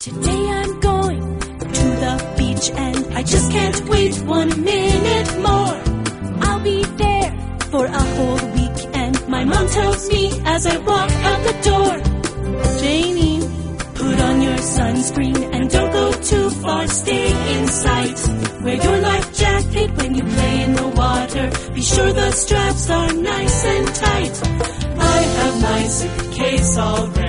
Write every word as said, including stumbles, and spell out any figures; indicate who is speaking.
Speaker 1: Today I'm going to the beach and I just can't wait one minute more. I'll be there for a whole week and my mom tells me as I walk out the door, Janie, put on your sunscreen and don't go too far, stay in sight. Wear your life jacket when you play in the water. Be sure the straps are nice and tight. I have my suitcase all ready.